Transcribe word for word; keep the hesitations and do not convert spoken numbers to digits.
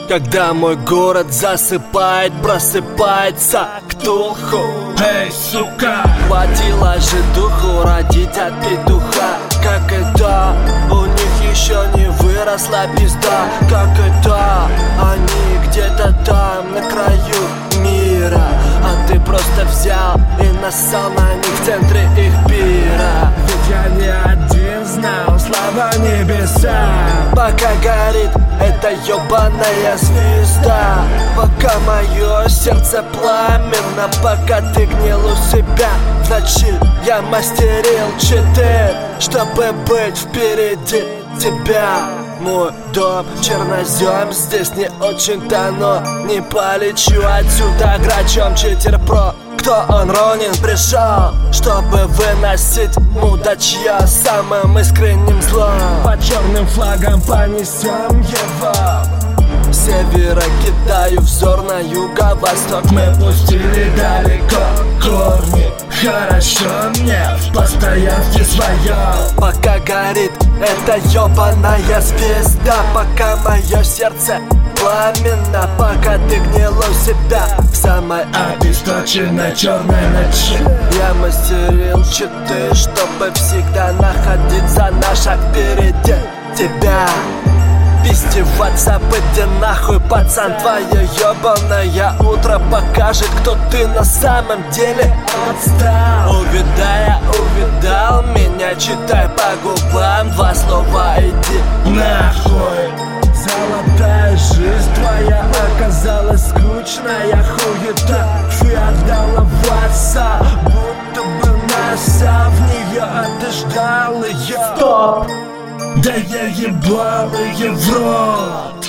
Когда мой город засыпает, просыпается Ктулху. Эй, сука! Хватило же духу родить от петуха. Как это? У них еще не выросла пизда. Как это? Они где-то там, на краю мира, а ты просто взял и нассал на них в центре их пира. Ведь я не один знал, слава небеса. Пока горит эта ёбаная звезда, пока мое сердце пламенно, пока ты гнил у себя в ночи, я мастерил читы, чтобы быть впереди тебя. Мой дом чернозем, здесь не очень-то, но не полечу отсюда грачом. Читер про, кто он, Ронин, пришел, чтобы выносить мудачье самым искренним злом. По черным флагам понесем его. С севера кидаю взор на юго-восток. Мы пустили далеко корни, хорошо мне в постоянке своем. Пока горит эта ёбаная звезда, пока мое сердце пламенно, пока ты гнил у себя в самой обесточенной черной ночи. Я мастерил читы, чтобы всегда находиться на шаг впереди тебя. Издеваться, пойди нахуй, пацан. Твое ёбаное утро покажет, кто ты на самом деле. Отстал. Увидая, увидал меня, читай по губам два слова: иди нахуй. Золотая жизнь твоя оказалась скучная хуета. Ты отдала в отца, будто бы носа в нее, а ты ждал ее. Стоп! Да я ебал ее в рот.